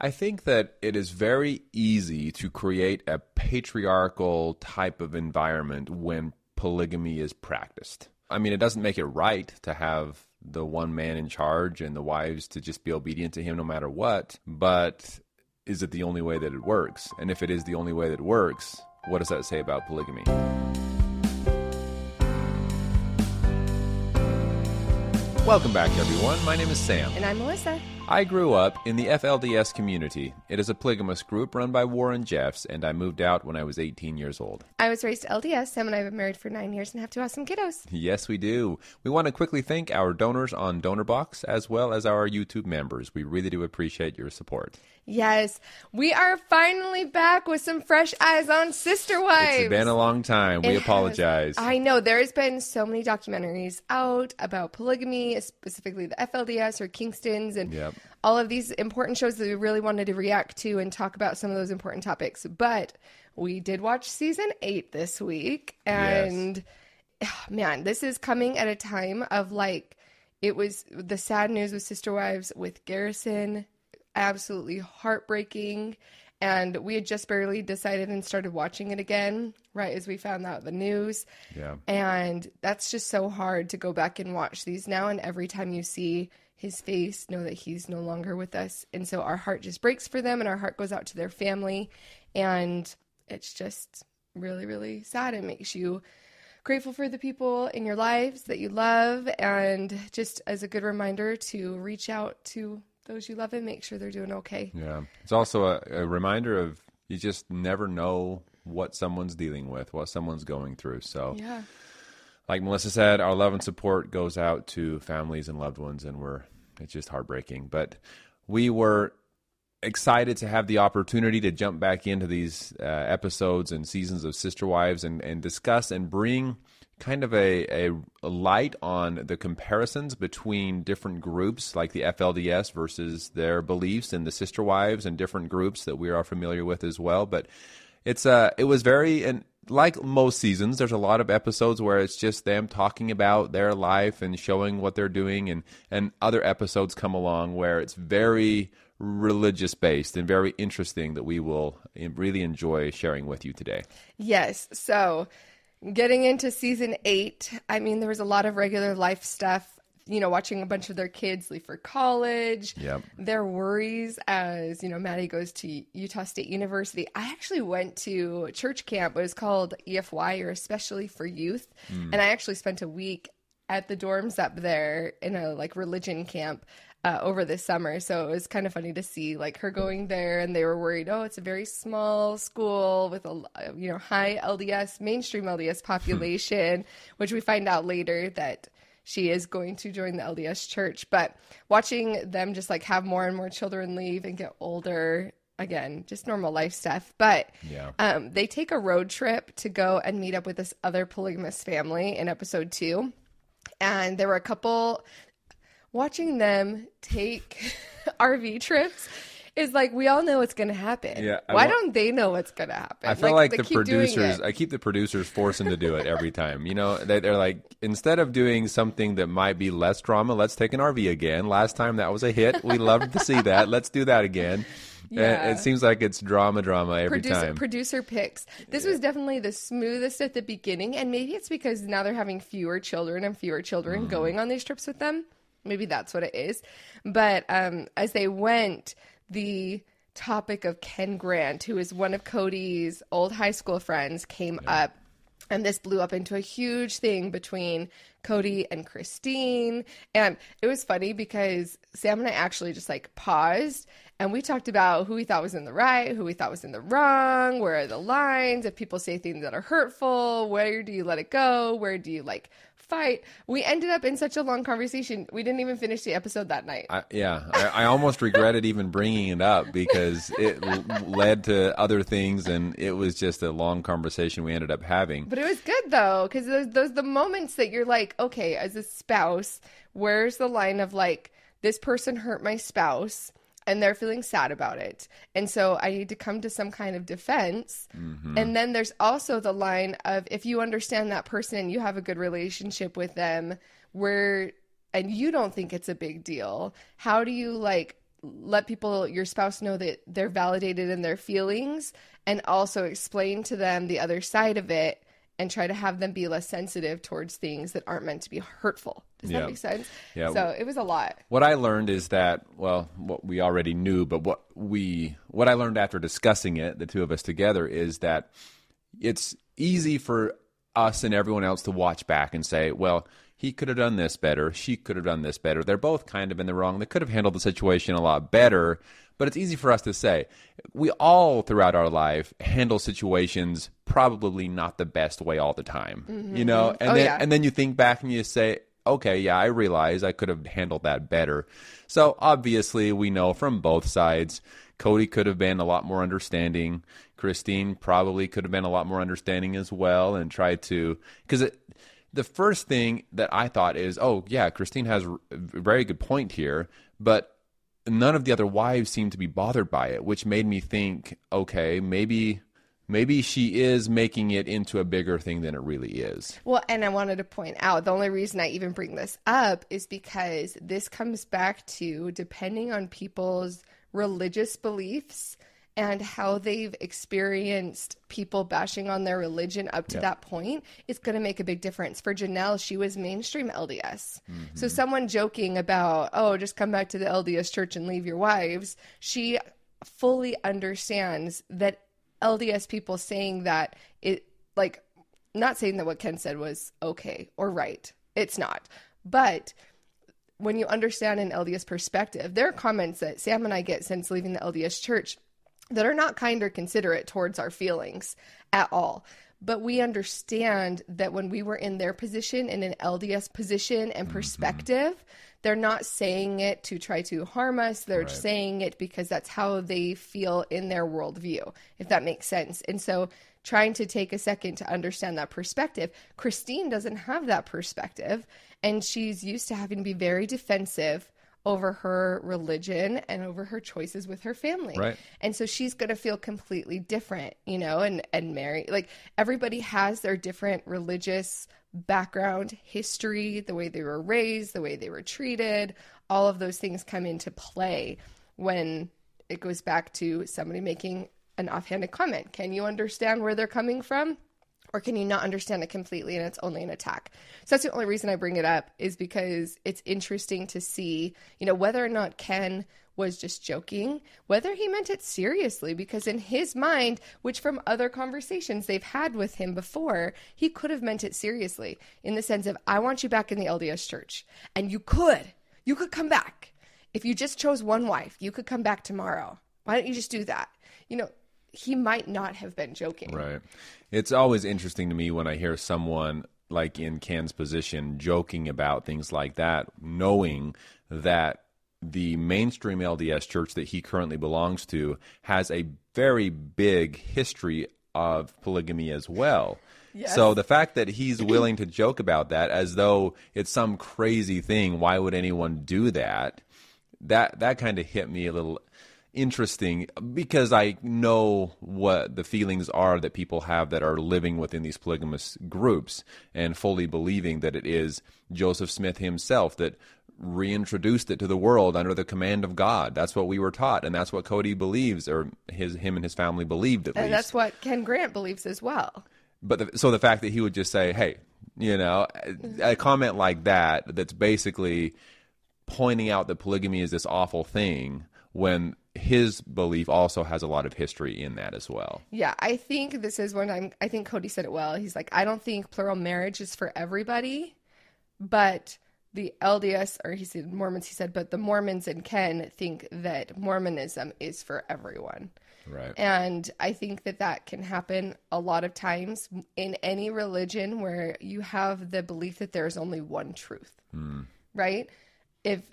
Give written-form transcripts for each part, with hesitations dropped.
I think that it is very easy to create a patriarchal type of environment when polygamy is practiced. I mean, it doesn't make it right to have the one man in charge and the wives to just be obedient to him no matter what, but is it the only way that it works? And if it is the only way that it works, what does that say about polygamy? Welcome back, everyone. My name is Sam. And I'm Melissa. I grew up in the FLDS community. It is a polygamous group run by Warren Jeffs, and I moved out when I was 18 years old. I was raised LDS. Sam and I have been married for 9 years and have 2 awesome kiddos. Yes, we do. We want to quickly thank our donors on DonorBox, as well as our YouTube members. We really do appreciate your support. Yes, we are finally back with some fresh eyes on Sister Wives. It's been a long time. We apologize. I know. There's been so many documentaries out about polygamy, specifically the FLDS or Kingston's, and all of these important shows that we really wanted to react to and talk about some of those important topics. But we did watch season 8 this week, and man, this is coming at a time of it was the sad news with Sister Wives with Garrison. Absolutely heartbreaking, and we had just barely decided and started watching it again right as we found out the news. And that's just so hard to go back and watch these now, and every time you see his face, know that he's no longer with us. And so our heart just breaks for them, and our heart goes out to their family, and it's just really, really sad. It makes you grateful for the people in your lives that you love, and just as a good reminder to reach out to those you love and make sure they're doing okay. Yeah. It's also a reminder of you just never know what someone's dealing with, what someone's going through. So, like Melissa said, our love and support goes out to families and loved ones, and it's just heartbreaking. But we were excited to have the opportunity to jump back into these episodes and seasons of Sister Wives and discuss and bring kind of a light on the comparisons between different groups like the FLDS versus their beliefs and the Sister Wives and different groups that we are familiar with as well. But it was very, and like most seasons, there's a lot of episodes where it's just them talking about their life and showing what they're doing, and other episodes come along where it's very religious based and very interesting that we will really enjoy sharing with you today. Yes. So getting into season 8, I mean, there was a lot of regular life stuff, watching a bunch of their kids leave for college, their worries as, Maddie goes to Utah State University. I actually went to church camp. It was called EFY, or Especially for Youth. And I actually spent a week at the dorms up there in a religion camp over this summer. So it was kind of funny to see her going there, and they were worried, it's a very small school with a high LDS, mainstream LDS population, which we find out later that she is going to join the LDS church. But watching them just have more and more children leave and get older, again, just normal life stuff. But they take a road trip to go and meet up with this other polygamous family in episode 2. And there were a couple. Watching them take RV trips is we all know what's going to happen. Yeah, Why don't they know what's going to happen? I feel like the producers, I keep the producers forcing to do it every time. They're like, instead of doing something that might be less drama, let's take an RV again. Last time that was a hit. We loved to see that. Let's do that again. Yeah. It seems like it's drama every time. Producer picks. This was definitely the smoothest at the beginning, and maybe it's because now they're having fewer children going on these trips with them. Maybe that's what it is. But as they went, the topic of Ken Grant, who is one of Cody's old high school friends, came up. And this blew up into a huge thing between Cody and Christine. And it was funny because Sam and I actually just paused, and we talked about who we thought was in the right, who we thought was in the wrong, where are the lines, if people say things that are hurtful, where do you let it go, where do you fight. We ended up in such a long conversation. We didn't even finish the episode that night. I almost regretted even bringing it up because it led to other things, and it was just a long conversation we ended up having. But it was good though, because those the moments that you're okay, as a spouse, where's the line of this person hurt my spouse, and they're feeling sad about it, and so I need to come to some kind of defense. And then there's also the line of, if you understand that person and you have a good relationship with them, and you don't think it's a big deal, how do you let your spouse know that they're validated in their feelings, and also explain to them the other side of it, and try to have them be less sensitive towards things that aren't meant to be hurtful. Does that make sense? Yeah. So it was a lot. What I learned is that, well, what we already knew, but what I learned after discussing it, the two of us together, is that it's easy for us and everyone else to watch back and say, well, he could have done this better. She could have done this better. They're both kind of in the wrong. They could have handled the situation a lot better. But it's easy for us to say. We all, throughout our life, handle situations probably not the best way all the time. Mm-hmm. You know? And then you think back and you say, okay, yeah, I realize I could have handled that better. So obviously we know from both sides, Cody could have been a lot more understanding. Christine probably could have been a lot more understanding as well, and tried to, because the first thing that I thought is, oh yeah, Christine has a very good point here, but none of the other wives seem to be bothered by it, which made me think, okay, maybe she is making it into a bigger thing than it really is. Well, and I wanted to point out, the only reason I even bring this up is because this comes back to, depending on people's religious beliefs and how they've experienced people bashing on their religion up to that point, it's going to make a big difference. For Janelle, she was mainstream LDS. Mm-hmm. So someone joking about, oh, just come back to the LDS church and leave your wives, she fully understands that LDS people saying that, it, like, not saying that what Ken said was okay or right. It's not. But when you understand an LDS perspective, there are comments that Sam and I get since leaving the LDS church that are not kind or considerate towards our feelings at all. But we understand that when we were in their position, in an LDS position and perspective, they're not saying it to try to harm us. They're saying it because that's how they feel in their worldview, if that makes sense. And so trying to take a second to understand that perspective, Christine doesn't have that perspective, and she's used to having to be very defensive over her religion and over her choices with her family. Right. And so she's going to feel completely different, you know, and Mary, like, everybody has their different religious background, history, the way they were raised, the way they were treated. All of those things come into play when it goes back to somebody making an offhanded comment. Can you understand where they're coming from? Or can you not understand it completely and it's only an attack? So that's the only reason I bring it up, is because it's interesting to see, you know, whether or not Ken was just joking, whether he meant it seriously, because in his mind, which from other conversations they've had with him before, he could have meant it seriously in the sense of, I want you back in the LDS church, and you could come back. If you just chose one wife, you could come back tomorrow. Why don't you just do that? You know, he might not have been joking. Right. It's always interesting to me when I hear someone like in Ken's position joking about things like that, knowing that the mainstream LDS church that he currently belongs to has a very big history of polygamy as well. Yes. So the fact that he's willing to joke about that as though it's some crazy thing, why would anyone do that? That kind of hit me a little interesting, because I know what the feelings are that people have that are living within these polygamous groups, and fully believing that it is Joseph Smith himself that reintroduced it to the world under the command of God. That's what we were taught, and that's what Cody believes, or him and his family believed at least. And that's what Ken Grant believes as well. But so the fact that he would just say, hey, you know, a comment like that, that's basically pointing out that polygamy is this awful thing, when his belief also has a lot of history in that as well. Yeah, I think this is I think Cody said it well. He's like, I don't think plural marriage is for everybody, but the LDS, or he said Mormons, he said, but the Mormons and Ken think that Mormonism is for everyone. Right. And I think that can happen a lot of times in any religion where you have the belief that there's only one truth, right? If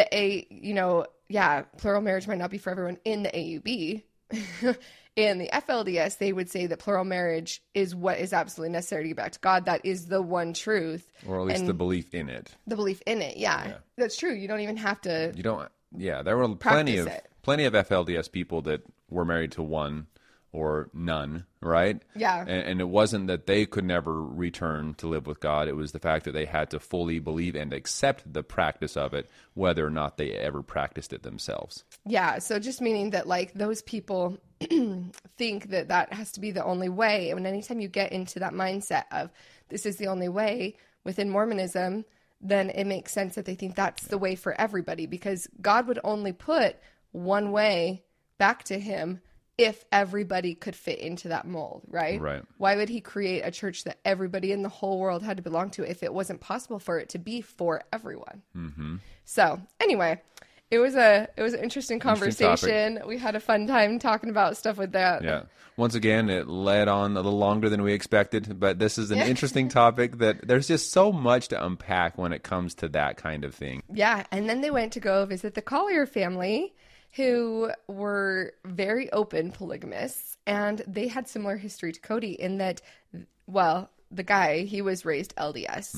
plural marriage might not be for everyone in the AUB. In the FLDS, they would say that plural marriage is what is absolutely necessary to get back to God. That is the one truth. Or at least the belief in it. The belief in it, yeah. That's true. You don't even have to. You don't. Yeah, there were plenty of FLDS people that were married to one or none, right? Yeah. And it wasn't that they could never return to live with God. It was the fact that they had to fully believe and accept the practice of it, whether or not they ever practiced it themselves. Yeah. So just meaning that like those people think that that has to be the only way. And anytime you get into that mindset of this is the only way within Mormonism, then it makes sense that they think that's the way for everybody, because God would only put one way back to him if everybody could fit into that mold, right? Right. Why would he create a church that everybody in the whole world had to belong to if it wasn't possible for it to be for everyone? Mm-hmm. So anyway, it was an interesting conversation. We had a fun time talking about stuff with that. Yeah. Once again, it led on a little longer than we expected, but this is an interesting topic that there's just so much to unpack when it comes to that kind of thing. Yeah. And then they went to go visit the Collier family, who were very open polygamists, and they had similar history to Cody in that, well, the guy, he was raised LDS.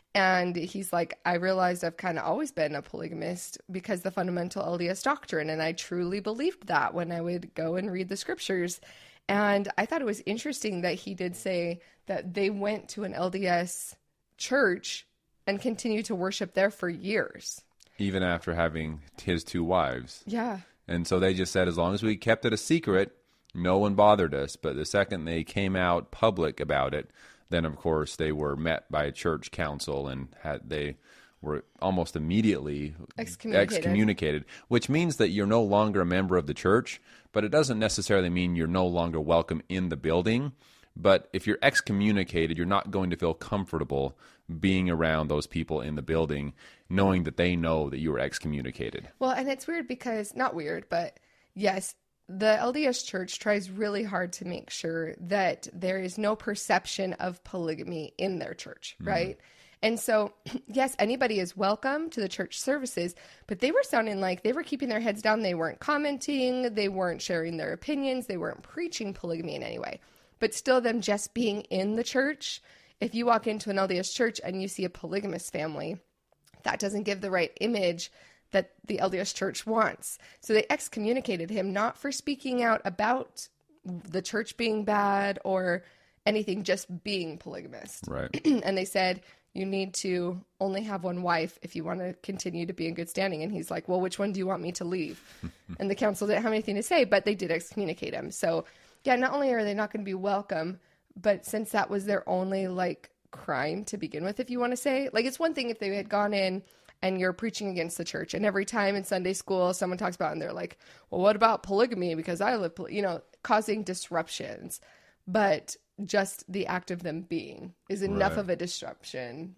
And he's like, I realized I've kind of always been a polygamist because the fundamental LDS doctrine, and I truly believed that when I would go and read the scriptures. And I thought it was interesting that he did say that they went to an LDS church and continued to worship there for years. Even after having his 2 wives. Yeah. And so they just said, as long as we kept it a secret, no one bothered us. But the second they came out public about it, then, of course, they were met by a church council and they were almost immediately excommunicated, which means that you're no longer a member of the church, but it doesn't necessarily mean you're no longer welcome in the building. But if you're excommunicated, you're not going to feel comfortable being around those people in the building, knowing that they know that you were excommunicated. Well, and it's weird because, not weird, but yes, the LDS Church tries really hard to make sure that there is no perception of polygamy in their church, right? And so, yes, anybody is welcome to the church services, but they were sounding like they were keeping their heads down. They weren't commenting. They weren't sharing their opinions. They weren't preaching polygamy in any way. But still, them just being in the church, if you walk into an LDS church and you see a polygamous family, that doesn't give the right image that the LDS church wants. So they excommunicated him, not for speaking out about the church being bad or anything, just being polygamist. Right. And they said, you need to only have one wife if you want to continue to be in good standing. And he's like, well, which one do you want me to leave? And the council didn't have anything to say, but they did excommunicate him. So yeah, not only are they not going to be welcome, but since that was their only like crime to begin with, if you want to say, like, it's one thing if they had gone in and you're preaching against the church, and every time in Sunday school someone talks about it and they're like, well, what about polygamy? Because I live, causing disruptions. But just the act of them being is enough of a disruption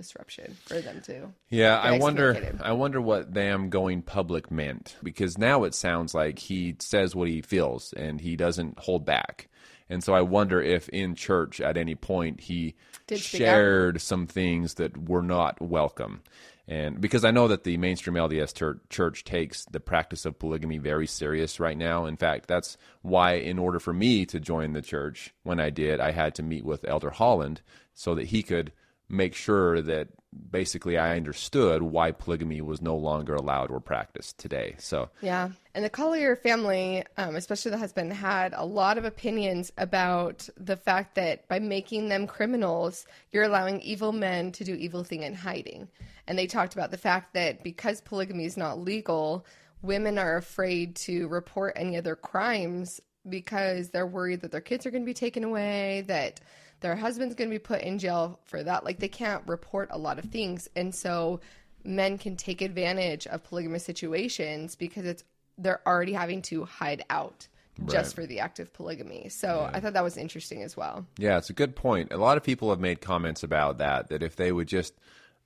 for them to. Yeah, I wonder what them going public meant, because now it sounds like he says what he feels and he doesn't hold back. And so I wonder if in church at any point he shared some things that were not welcome. And because I know that the mainstream LDS church takes the practice of polygamy very serious right now. In fact, that's why in order for me to join the church, when I did, I had to meet with Elder Holland so that he could make sure that basically I understood why polygamy was no longer allowed or practiced today. So yeah. And the Collier family, especially the husband, had a lot of opinions about the fact that by making them criminals, you're allowing evil men to do evil thing in hiding. And they talked about the fact that because polygamy is not legal, women are afraid to report any other crimes because they're worried that their kids are going to be taken away, that their husband's going to be put in jail for that. Like, they can't report a lot of things. And so men can take advantage of polygamous situations because they're already having to hide out just for the act of polygamy. So I thought that was interesting as well. Yeah, it's a good point. A lot of people have made comments about that if they would just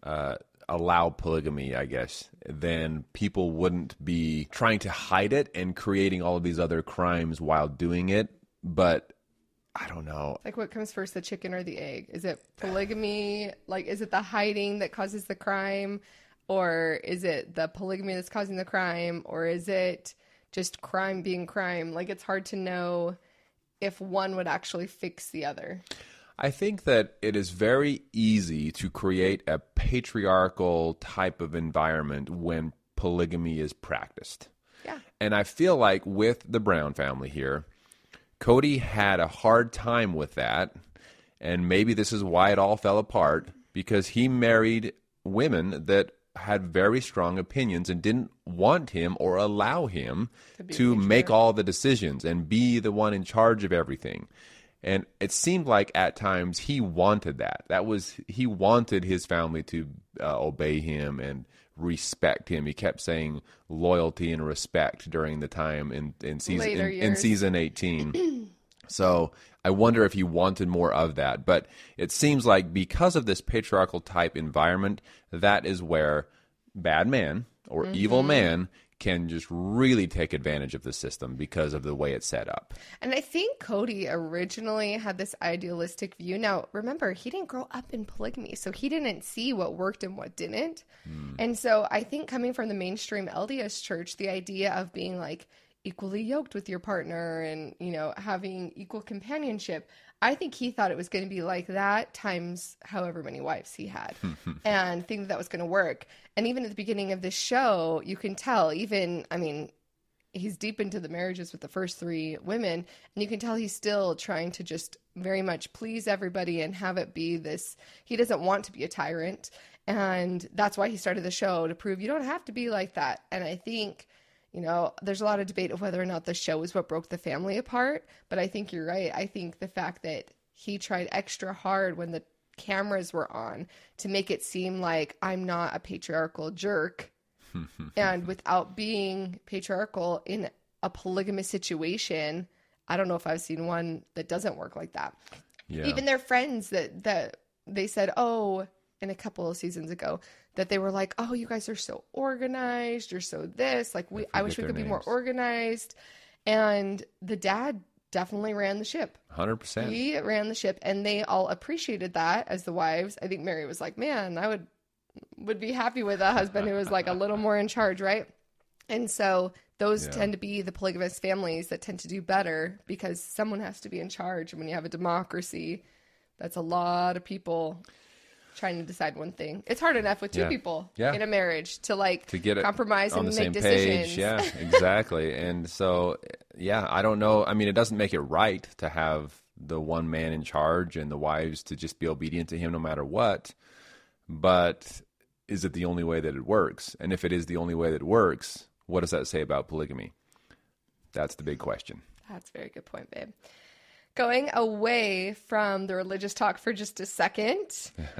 allow polygamy, I guess, then people wouldn't be trying to hide it and creating all of these other crimes while doing it. But I don't know. Like, what comes first, the chicken or the egg? Is it polygamy? Like, is it the hiding that causes the crime? Or is it the polygamy that's causing the crime? Or is it just crime being crime? Like, it's hard to know if one would actually fix the other. I think that it is very easy to create a patriarchal type of environment when polygamy is practiced. Yeah. And I feel like with the Brown family here, Cody had a hard time with that, and maybe this is why it all fell apart, because he married women that had very strong opinions and didn't want him or allow him to make all the decisions and be the one in charge of everything. And it seemed like at times he wanted that. He wanted his family to obey him and respect him. He kept saying loyalty and respect during the time in season 18. So I wonder if he wanted more of that. But it seems like because of this patriarchal type environment, that is where bad man or evil man can just really take advantage of the system because of the way it's set up. And I think Cody originally had this idealistic view. Now, remember, he didn't grow up in polygamy, so he didn't see what worked and what didn't. And so I think coming from the mainstream LDS church, the idea of being like equally yoked with your partner and, you know, having equal companionship, I think he thought it was going to be like that times however many wives he had and think that was going to work. And even at the beginning of this show, you can tell he's deep into the marriages with the first 3 women, and you can tell he's still trying to just very much please everybody and have it be this, he doesn't want to be a tyrant. And that's why he started the show, to prove you don't have to be like that. And I think, you know, there's a lot of debate of whether or not the show is what broke the family apart. But I think you're right. I think the fact that he tried extra hard when the cameras were on to make it seem like I'm not a patriarchal jerk and without being patriarchal in a polygamous situation, I don't know if I've seen one that doesn't work like that. Yeah. Even their friends that they said, in a couple of seasons ago, that they were like, oh, you guys are so organized. You're so this. Like, I wish we could be more organized. And the dad definitely ran the ship. 100%. He ran the ship, and they all appreciated that as the wives. I think Mary was like, man, I would be happy with a husband who was like a little more in charge, right? And so those tend to be the polygamous families that tend to do better because someone has to be in charge. And when you have a democracy, that's a lot of people trying to decide one thing. It's hard enough with 2 people in a marriage to get compromise and make decisions. Page. Yeah, exactly. And so, I don't know. I mean, it doesn't make it right to have the one man in charge and the wives to just be obedient to him no matter what. But is it the only way that it works? And if it is the only way that it works, what does that say about polygamy? That's the big question. That's a very good point, babe. Going away from the religious talk for just a second,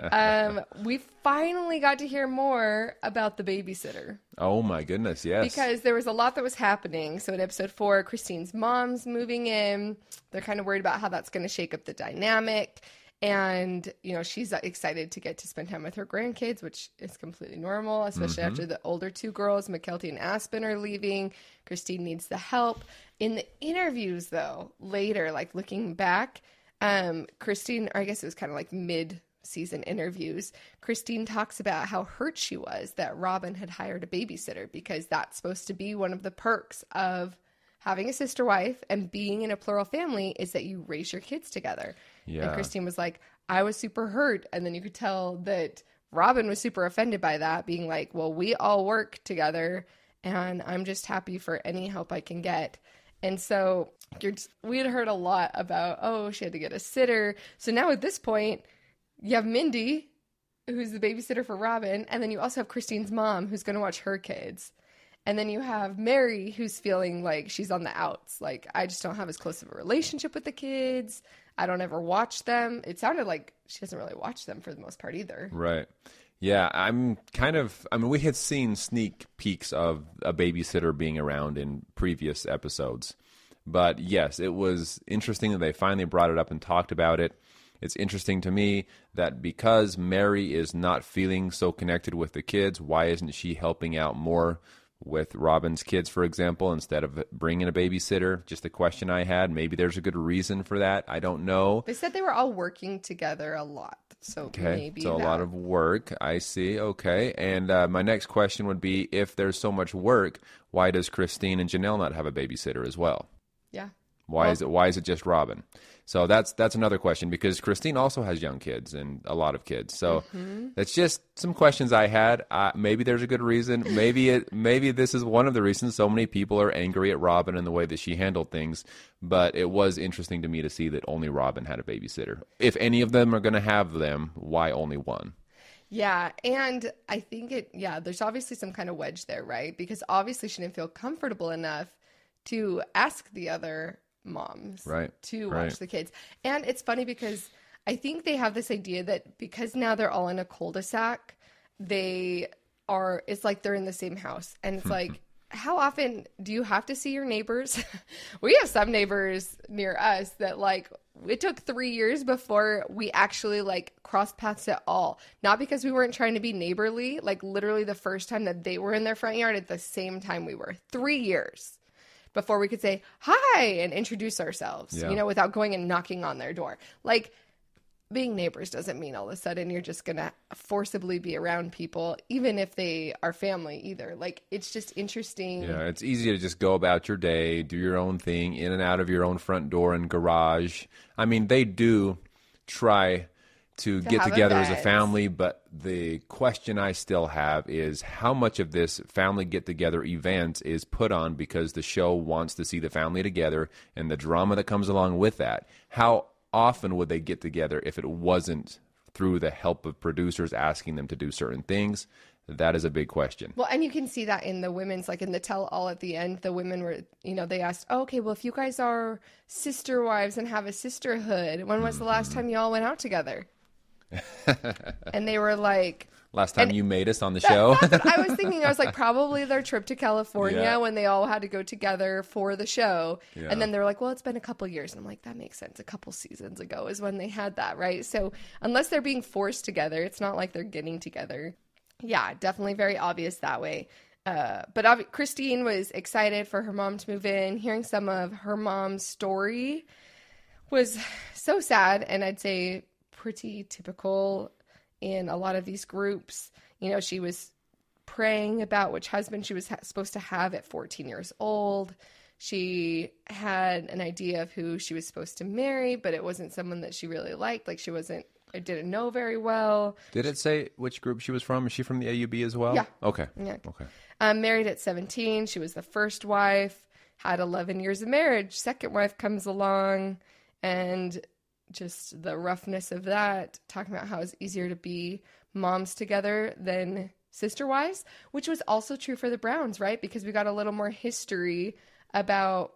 we finally got to hear more about the babysitter. Oh my goodness, yes. Because there was a lot that was happening. So in episode 4, Christine's mom's moving in. They're kind of worried about how that's going to shake up the dynamic. And, you know, she's excited to get to spend time with her grandkids, which is completely normal, especially after the older 2 girls, McKelty and Aspen, are leaving. Christine needs the help. In the interviews, though, later, like looking back, Christine, or I guess it was kind of like mid-season interviews, Christine talks about how hurt she was that Robin had hired a babysitter because that's supposed to be one of the perks of having a sister wife and being in a plural family is that you raise your kids together. Yeah. And Christine was like, I was super hurt. And then you could tell that Robin was super offended by that, being like, well, we all work together and I'm just happy for any help I can get. And so we had heard a lot about, she had to get a sitter. So now at this point, you have Mindy, who's the babysitter for Robin. And then you also have Christine's mom, who's going to watch her kids. And then you have Mary, who's feeling like she's on the outs. Like, I just don't have as close of a relationship with the kids. I don't ever watch them. It sounded like she doesn't really watch them for the most part either. Right. Yeah, we had seen sneak peeks of a babysitter being around in previous episodes. But yes, it was interesting that they finally brought it up and talked about it. It's interesting to me that because Mary is not feeling so connected with the kids, why isn't she helping out more with Robin's kids, for example, instead of bringing a babysitter? Just a question I had. Maybe there's a good reason for that. I don't know. They said they were all working together a lot. So maybe so a lot of work. I see. Okay. And my next question would be, if there's so much work, why does Christine and Janelle not have a babysitter as well? Yeah. Why is it just Robin? So that's another question, because Christine also has young kids and a lot of kids. So that's just some questions I had. Maybe there's a good reason. Maybe this is one of the reasons so many people are angry at Robin and the way that she handled things. But it was interesting to me to see that only Robin had a babysitter. If any of them are going to have them, why only one? Yeah, and I think there's obviously some kind of wedge there, right? Because obviously she didn't feel comfortable enough to ask the other moms to watch the kids. And it's funny because I think they have this idea that because now they're all in a cul-de-sac, it's like they're in the same house. And it's like, how often do you have to see your neighbors? We have some neighbors near us that like, it took 3 years before we actually like crossed paths at all. Not because we weren't trying to be neighborly, like literally the first time that they were in their front yard at the same time we were. 3 years before we could say hi and introduce ourselves, without going and knocking on their door. Like, being neighbors doesn't mean all of a sudden you're just going to forcibly be around people, even if they are family either. Like, it's just interesting. Yeah, it's easy to just go about your day, do your own thing, in and out of your own front door and garage. I mean, they do try to get together as a family, but the question I still have is how much of this family get-together event is put on because the show wants to see the family together and the drama that comes along with that. How often would they get together if it wasn't through the help of producers asking them to do certain things? That is a big question. Well, and you can see that in the women's, like in the tell-all at the end, the women were, they asked, okay, well, if you guys are sister wives and have a sisterhood, when was the last time you all went out together? And they were like, last time you made us on the show. That's what I was thinking. I was like, probably their trip to California when they all had to go together for the show. Yeah. And then they were like, well, it's been a couple years. And I'm like, that makes sense. A couple seasons ago is when they had that, right? So unless they're being forced together, it's not like they're getting together. Yeah, definitely very obvious that way. But Christine was excited for her mom to move in. Hearing some of her mom's story was so sad, and I'd say pretty typical in a lot of these groups. She was praying about which husband she was supposed to have at 14 years old. She had an idea of who she was supposed to marry, but it wasn't someone that she really liked. Like, I didn't know very well. Did it say which group she was from? Is she from the AUB as well? Yeah. Okay. Yeah. Okay. Married at 17. She was the first wife, had 11 years of marriage. Second wife comes along, and just the roughness of that, talking about how it's easier to be moms together than sister wives, which was also true for the Browns, right? Because we got a little more history about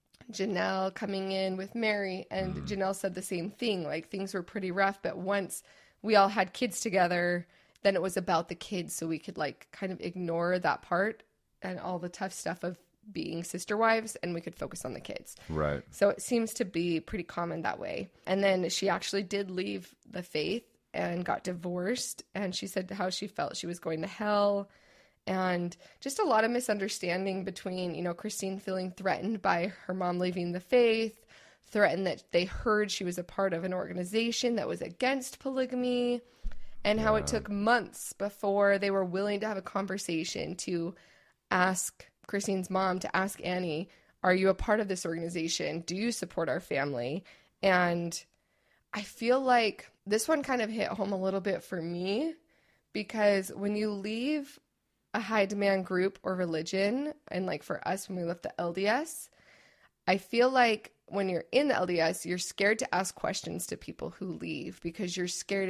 Janelle coming in with Mary, and Janelle said the same thing. Like, things were pretty rough, but once we all had kids together, then it was about the kids, so we could like kind of ignore that part and all the tough stuff of being sister wives, and we could focus on the kids. Right. So it seems to be pretty common that way. And then she actually did leave the faith and got divorced, and she said how she felt she was going to hell. And just a lot of misunderstanding between, Christine feeling threatened by her mom leaving the faith, threatened that they heard she was a part of an organization that was against polygamy, and how it took months before they were willing to have a conversation to ask Christine's mom, to ask Annie, are you a part of this organization? Do you support our family? And I feel like this one kind of hit home a little bit for me, because when you leave a high demand group or religion, and like for us, when we left the LDS, I feel like when you're in the LDS, you're scared to ask questions to people who leave, because you're scared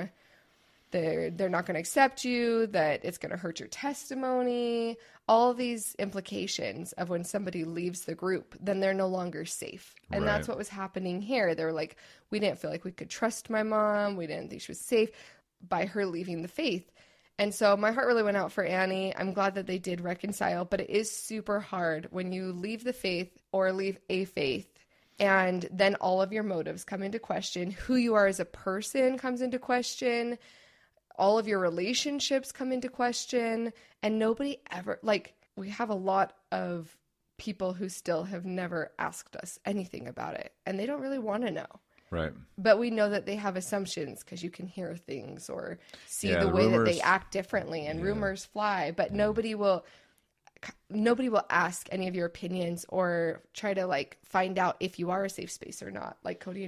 they're not going to accept you, that it's going to hurt your testimony, all these implications of when somebody leaves the group, then they're no longer safe. And that's what was happening here. They were like, we didn't feel like we could trust my mom. We didn't think she was safe by her leaving the faith. And so my heart really went out for Annie. I'm glad that they did reconcile, but it is super hard when you leave the faith or leave a faith, and then all of your motives come into question. Who you are as a person comes into question. All of your relationships come into question, and nobody ever, like, we have a lot of people who still have never asked us anything about it, and they don't really want to know. Right. But we know that they have assumptions because you can hear things or see the way rumors, that they act differently, and rumors fly, but nobody will nobody will ask any of your opinions or try to like find out if you are a safe space or not, like Cody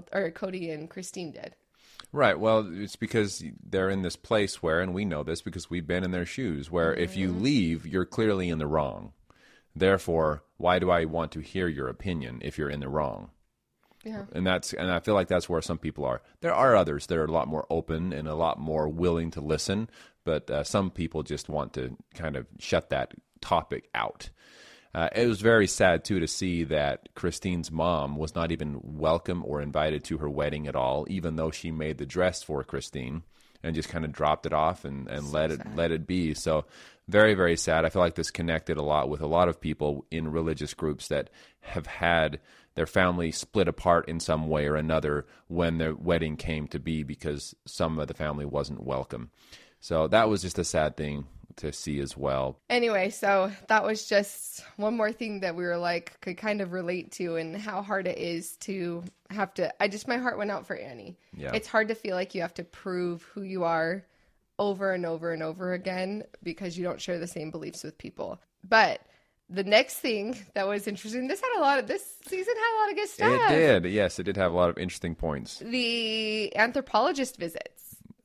and Christine did. Right. Well, it's because they're in this place where, and we know this because we've been in their shoes, where if you leave, you're clearly in the wrong. Therefore, why do I want to hear your opinion if you're in the wrong? Yeah. And I feel like that's where some people are. There are others that are a lot more open and a lot more willing to listen, but some people just want to kind of shut that topic out. It was very sad, too, to see that Christine's mom was not even welcome or invited to her wedding at all, even though she made the dress for Christine and just kind of dropped it off and let it be. So very, very sad. I feel like this connected a lot with a lot of people in religious groups that have had their family split apart in some way or another when their wedding came to be because some of the family wasn't welcome. So that was just a sad thing to see as well. Anyway, so that was just one more thing that we were like, could kind of relate to, and how hard it is to have to, my heart went out for Annie. Yeah. It's hard to feel like you have to prove who you are over and over and over again because you don't share the same beliefs with people. But the next thing that was interesting, this season had a lot of good stuff. It did. Yes, it did have a lot of interesting points. The anthropologist visits.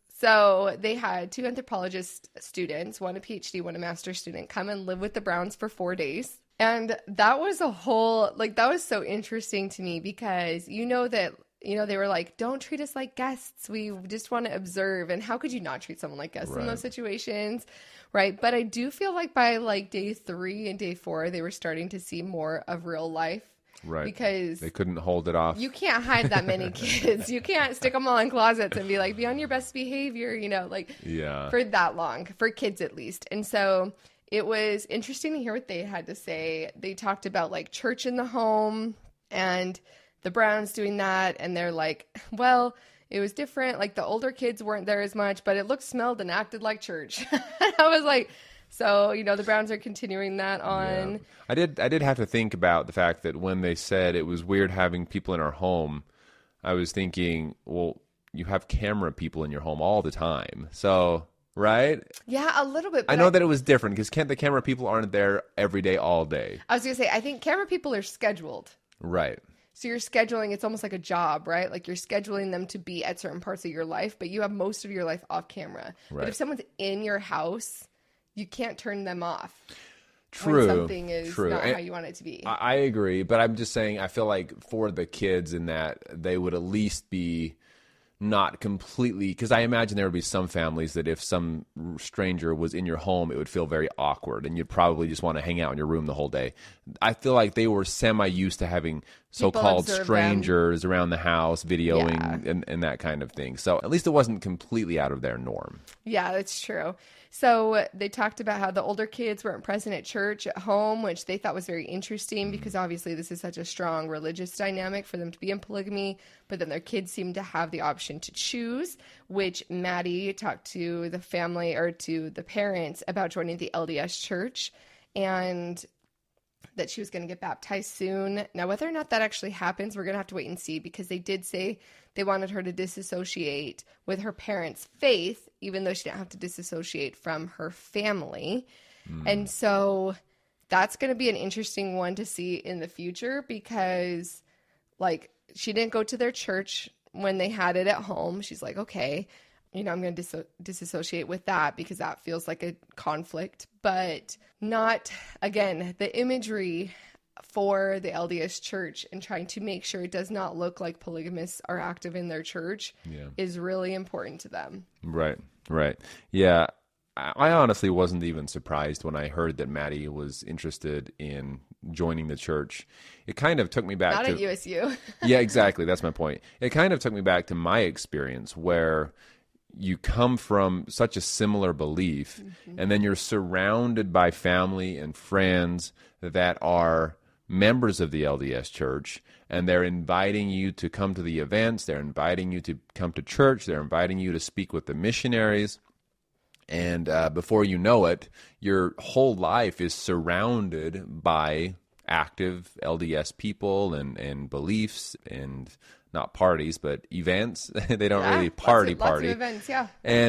So they had 2 anthropologist students, one a PhD, one a master's student, come and live with the Browns for 4 days. And that was that was so interesting to me because they were like, don't treat us like guests. We just want to observe. And how could you not treat someone like guests in those situations? Right. But I do feel like by like day 3 and day 4, they were starting to see more of real life. Right. Because they couldn't hold it off. You can't hide that many kids. You can't stick them all in closets and be like, be on your best behavior, for that long, for kids at least. And so it was interesting to hear what they had to say. They talked about like church in the home and the Browns doing that. And they're like, well, it was different. Like the older kids weren't there as much, but it looked, smelled, and acted like church. I was like, so, the Browns are continuing that on. Yeah. I did have to think about the fact that when they said it was weird having people in our home, I was thinking, well, you have camera people in your home all the time. So, right? Yeah, a little bit. I know that it was different because the camera people aren't there every day, all day. I was going to say, I think camera people are scheduled. Right. So you're scheduling, it's almost like a job, right? Like you're scheduling them to be at certain parts of your life, but you have most of your life off camera. Right. But if someone's in your house, you can't turn them off. True. When something is not how you want it to be. I agree, but I'm just saying I feel like for the kids in that they would at least be not completely, because I imagine there would be some families that if some stranger was in your home, it would feel very awkward and you'd probably just want to hang out in your room the whole day. I feel like they were semi-used to having so-called strangers around the house videoing and that kind of thing. So at least it wasn't completely out of their norm. Yeah, that's true. So they talked about how the older kids weren't present at church, at home, which they thought was very interesting because obviously this is such a strong religious dynamic for them to be in polygamy. But then their kids seem to have the option to choose, which Maddie talked to the family or to the parents about joining the LDS church and that she was going to get baptized soon. Now, whether or not that actually happens, we're going to have to wait and see because they did say they wanted her to disassociate with her parents' faith, even though she didn't have to disassociate from her family. And so that's going to be an interesting one to see in the future because, like, she didn't go to their church when they had it at home. She's like, okay, I'm going to disassociate with that because that feels like a conflict, but not, again, the imagery for the LDS church and trying to make sure it does not look like polygamists are active in their church is really important to them. Right. Yeah. I honestly wasn't even surprised when I heard that Maddie was interested in joining the church. It kind of took me back Not at USU. Yeah, exactly. That's my point. It kind of took me back to my experience where you come from such a similar belief and then you're surrounded by family and friends that are members of the LDS church and they're inviting you to come to the events, they're inviting you to come to church, they're inviting you to speak with the missionaries. And before you know it, your whole life is surrounded by active LDS people and beliefs and not parties, but events. They don't really party. Lots of events, yeah. And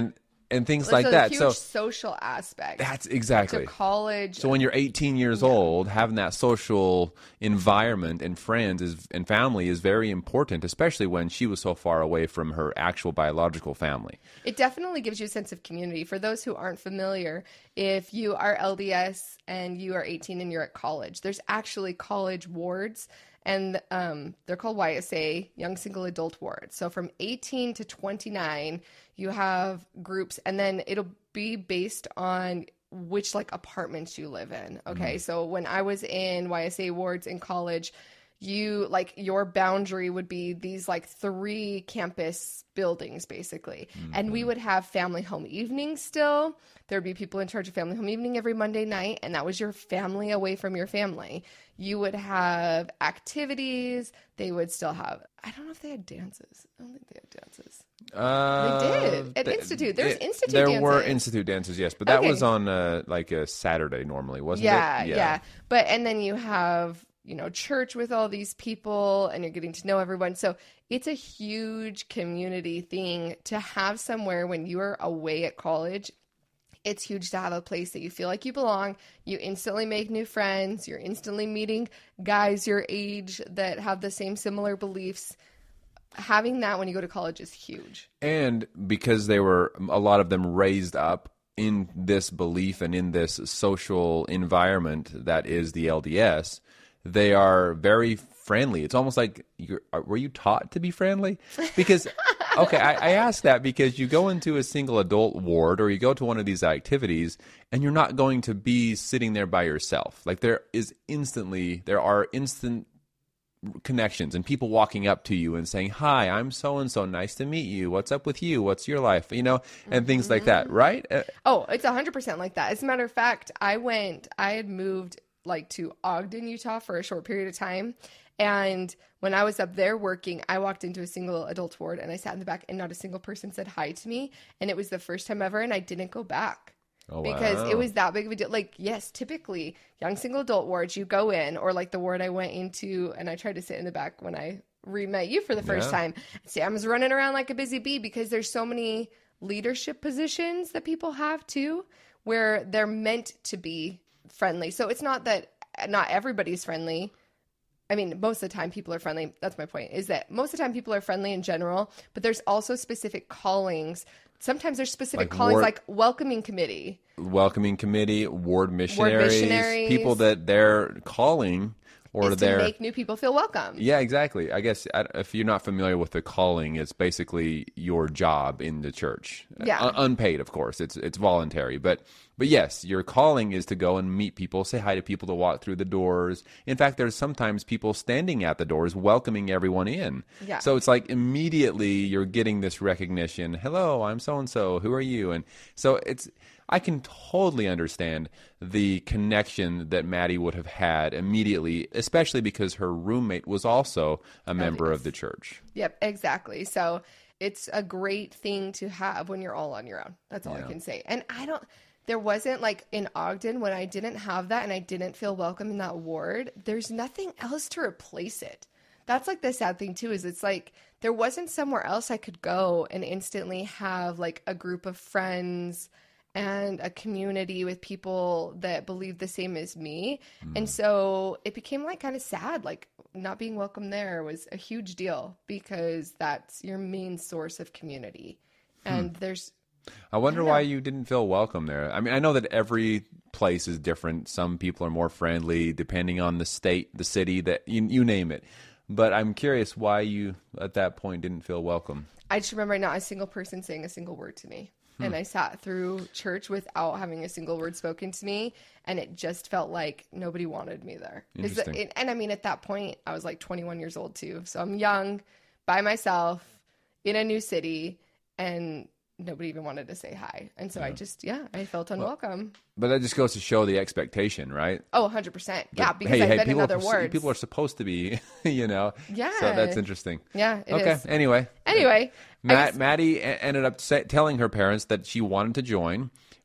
and things There's like that. Huge so social aspect. That's exactly. To college. So when you're 18 years old, having that social environment and friends and family is very important, especially when she was so far away from her actual biological family. It definitely gives you a sense of community. For those who aren't familiar, if you are LDS and you are 18 and you're at college, there's actually college wards. And they're called YSA, Young Single Adult Wards. So from 18 to 29, you have groups, and then it'll be based on which like apartments you live in. Okay, so when I was in YSA wards in college, your boundary would be these like 3 campus buildings basically. And we would have family home evenings still. There'd be people in charge of family home evening every Monday night, and that was your family away from your family. You would have activities. They would still have, I don't know if they had dances. I don't think they had dances. They did. At Institute. There was Institute dances. There were Institute dances, yes. But that was on like a Saturday normally, wasn't it? Yeah. But, and then you have, church with all these people, and you're getting to know everyone. So it's a huge community thing to have somewhere when you're away at college. It's huge to have a place that you feel like you belong. You instantly make new friends. You're instantly meeting guys your age that have the same similar beliefs. Having that when you go to college is huge. And because they were, a lot of them raised up in this belief and in this social environment that is the LDS, they are very friendly. It's almost like, were you taught to be friendly? Because, okay, I ask that because you go into a single adult ward or you go to one of these activities and you're not going to be sitting there by yourself. Like there are instant connections and people walking up to you and saying, "Hi, I'm so-and-so. Nice to meet you. What's up with you? What's your life?" And things like that, right? Oh, it's 100% like that. As a matter of fact, I had moved like to Ogden, Utah for a short period of time. And when I was up there working, I walked into a single adult ward and I sat in the back and not a single person said hi to me. And it was the first time ever. And I didn't go back. Oh, because it was that big of a deal. Like, yes, typically young single adult wards, you go in, or like the ward I went into and I tried to sit in the back when I re-met you for the first time. Sam was running around like a busy bee because there's so many leadership positions that people have too, where they're meant to be friendly. So it's not that not everybody's friendly. I mean, most of the time people are friendly. That's my point, is that most of the time people are friendly in general, but there's also specific callings. Sometimes there's specific callings like welcoming committee, ward missionaries, people that they're calling or to make new people feel welcome. Yeah, exactly. I guess if you're not familiar with the calling, it's basically your job in the church. Yeah. Unpaid, of course. It's voluntary. But yes, your calling is to go and meet people, say hi to people, to walk through the doors. In fact, there's sometimes people standing at the doors welcoming everyone in. Yeah. So it's like immediately you're getting this recognition. Hello, I'm so-and-so. Who are you? And so I can totally understand the connection that Maddie would have had immediately, especially because her roommate was also a member of the church. Yep, exactly. So it's a great thing to have when you're all on your own. That's all I can say. And there wasn't like in Ogden when I didn't have that and I didn't feel welcome in that ward, there's nothing else to replace it. That's like the sad thing too, is it's like there wasn't somewhere else I could go and instantly have like a group of friends and a community with people that believe the same as me. And so it became like kind of sad, like not being welcome there was a huge deal because that's your main source of community. And I wonder why you didn't feel welcome there. I mean, I know that every place is different. Some people are more friendly depending on the state, the city, that you name it. But I'm curious why you at that point didn't feel welcome. I just remember not a single person saying a single word to me. And I sat through church without having a single word spoken to me. And it just felt like nobody wanted me there. Interesting. And I mean, at that point, I was like 21 years old too. So I'm young, by myself, in a new city, and nobody even wanted to say hi. And so I felt unwelcome. But that just goes to show the expectation, right? Oh, 100%. Yeah, because I've been in other wards. People are supposed to be, Yeah. So that's interesting. Yeah, it is. Anyway, Maddie ended up telling her parents that she wanted to join,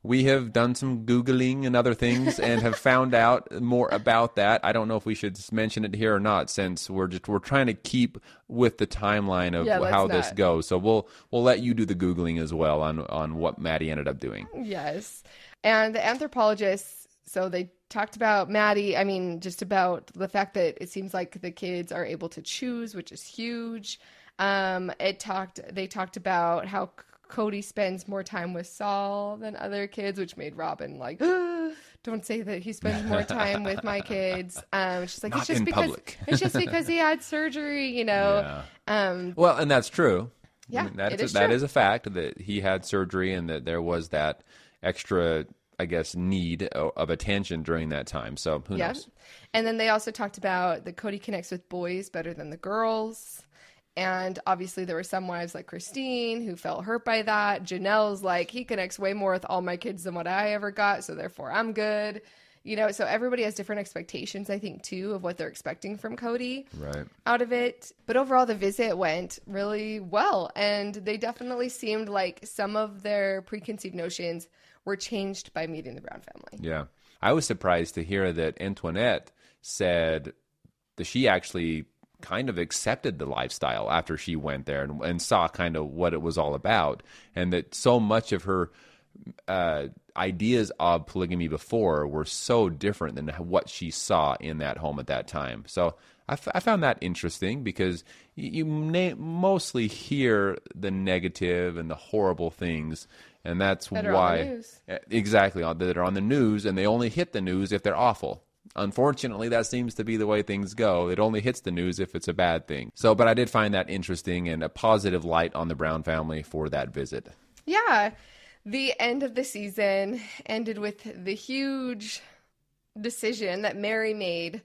we have done some Googling and other things and have found out more about that. I don't know if we should mention it here or not, since we're trying to keep with the timeline of how this goes. So we'll let you do the Googling as well on what Maddie ended up doing. Yes. And the anthropologists, so they talked about Maddie, I mean, just about the fact that it seems like the kids are able to choose, which is huge. They talked about how Cody spends more time with Saul than other kids, which made Robin like, don't say that he spends more time with my kids. She's like, it's just because he had surgery, you know. Yeah. Well, and that's true. Yeah, I mean, that is a fact, that he had surgery and that there was that extra, I guess, need of attention during that time. So who knows? And then they also talked about that Cody connects with boys better than the girls. And obviously there were some wives like Christine who felt hurt by that. Janelle's like, he connects way more with all my kids than what I ever got, so therefore I'm good. You know, so everybody has different expectations, I think, too, of what they're expecting from Cody out of it. But overall, the visit went really well. And they definitely seemed like some of their preconceived notions were changed by meeting the Brown family. Yeah. I was surprised to hear that Antoinette said that she actually kind of accepted the lifestyle after she went there and saw kind of what it was all about, and that so much of her ideas of polygamy before were so different than what she saw in that home at that time. So I found that interesting, because you mostly hear the negative and the horrible things, and that's that why are on the news. Exactly, that are on the news, and they only hit the news if they're awful. Unfortunately, that seems to be the way things go. It only hits the news if it's a bad thing. So, but I did find that interesting and a positive light on the Brown family for that visit. Yeah. The end of the season ended with the huge decision that Mary made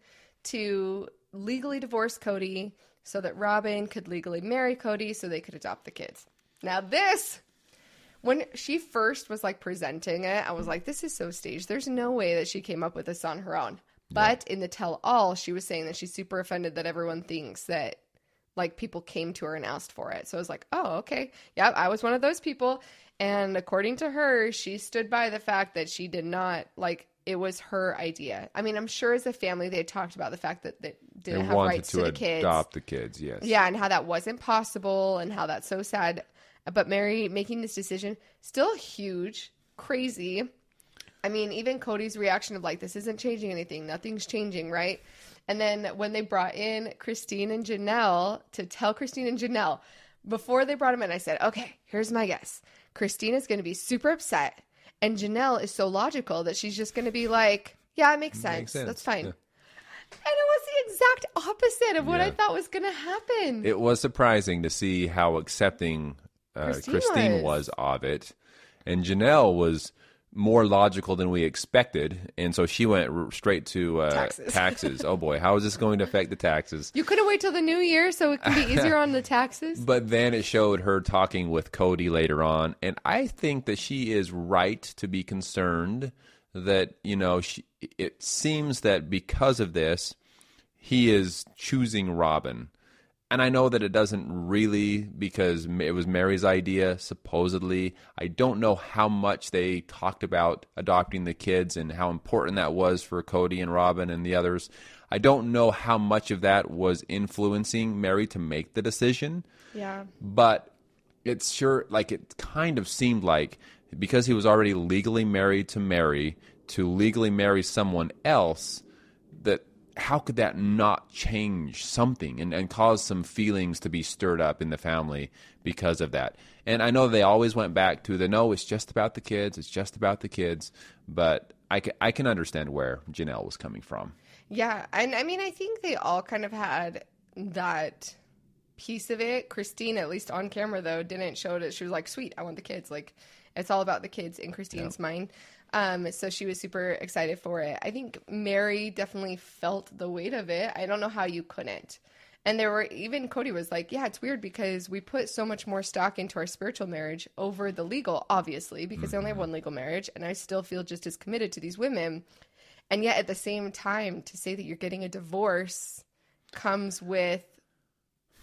to legally divorce Cody so that Robin could legally marry Cody so they could adopt the kids. Now this, when she first was like presenting it, I was like, this is so staged. There's no way that she came up with this on her own. But in the tell-all, she was saying that she's super offended that everyone thinks that, like, people came to her and asked for it. So I was like, oh, okay. Yeah, I was one of those people. And according to her, she stood by the fact that she did not, like, it was her idea. I mean, I'm sure as a family they had talked about the fact that they didn't have rights to the kids. They wanted to adopt the kids, yes. Yeah, and how that wasn't possible and how that's so sad. But Mary making this decision, still huge, crazy. I mean, even Cody's reaction of like, this isn't changing anything. Nothing's changing, right? And then when they brought in Christine and Janelle to tell Christine and Janelle, before they brought him in, I said, okay, here's my guess. Christine is going to be super upset. And Janelle is so logical that she's just going to be like, yeah, it makes sense. That's fine. Yeah. And it was the exact opposite of what I thought was going to happen. It was surprising to see how accepting Christine was of it. And Janelle was more logical than we expected, and so she went straight to taxes. Oh boy, how is this going to affect the taxes? You couldn't wait till the new year so it can be easier on the taxes? But then it showed her talking with Cody later on, and I think that she is right to be concerned that, you know, it seems that because of this, he is choosing Robin. And I know that it doesn't really, because it was Mary's idea, supposedly. I don't know how much they talked about adopting the kids and how important that was for Cody and Robin and the others. I don't know how much of that was influencing Mary to make the decision. Yeah. But it's sure, like, it kind of seemed like, because he was already legally married to Mary, to legally marry someone else, that how could that not change something and cause some feelings to be stirred up in the family because of that? And I know they always went back to no, it's just about the kids. It's just about the kids. But I can understand where Janelle was coming from. Yeah. And I mean, I think they all kind of had that piece of it. Christine, at least on camera, though, didn't show it. She was like, sweet, I want the kids. Like, it's all about the kids in Christine's mind. So she was super excited for it. I think Mary definitely felt the weight of it. I don't know how you couldn't. And there were, even Cody was like, yeah, it's weird because we put so much more stock into our spiritual marriage over the legal, obviously, because they only have one legal marriage. And I still feel just as committed to these women. And yet at the same time, to say that you're getting a divorce comes with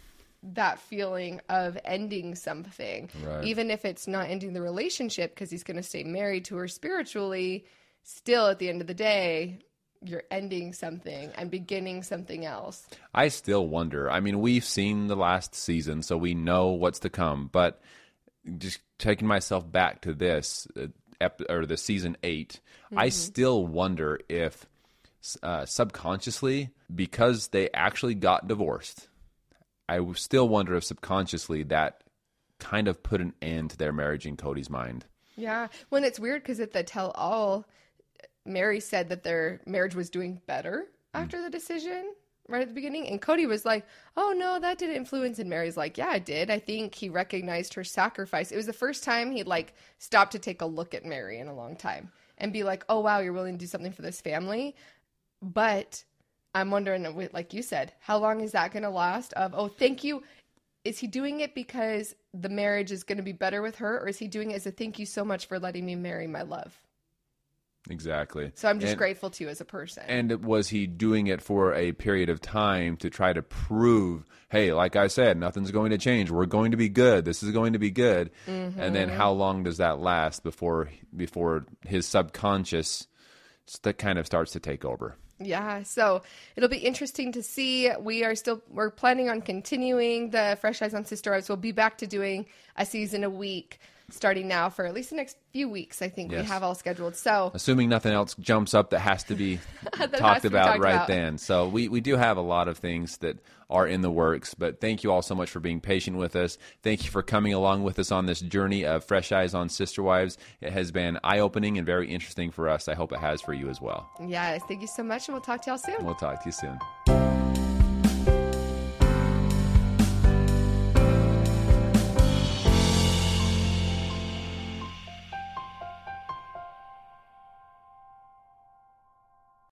that feeling of ending something. Right. Even if it's not ending the relationship because he's going to stay married to her spiritually, still at the end of the day, you're ending something and beginning something else. I still wonder. I mean, we've seen the last season, so we know what's to come. But just taking myself back to this, or the season 8, I still wonder if subconsciously, because they actually got divorced, I still wonder if subconsciously that kind of put an end to their marriage in Cody's mind. Yeah. Well, it's weird because at the tell-all, Mary said that their marriage was doing better after the decision right at the beginning. And Cody was like, oh, no, that didn't influence. And Mary's like, yeah, it did. I think he recognized her sacrifice. It was the first time he'd like stopped to take a look at Mary in a long time and be like, oh, wow, you're willing to do something for this family. But I'm wondering, like you said, how long is that going to last? Oh, thank you. Is he doing it because the marriage is going to be better with her? Or is he doing it as a thank you so much for letting me marry my love? Exactly. So I'm just grateful to you as a person. And was he doing it for a period of time to try to prove, hey, like I said, nothing's going to change. We're going to be good. This is going to be good. Mm-hmm. And then how long does that last before his subconscious that kind of starts to take over? Yeah, so it'll be interesting to see. We're planning on continuing the Fresh Eyes on Sister Wives. We'll be back to doing a season a week starting now for at least the next few weeks. I think we have all scheduled. So assuming nothing else jumps up that has to be talked about right then. So we do have a lot of things that are in the works, but thank you all so much for being patient with us. Thank you for coming along with us on this journey of Fresh Eyes on Sister Wives. It has been eye-opening and very interesting for us. I hope it has for you as well. Yes, thank you so much, and we'll talk to y'all soon. We'll talk to you soon.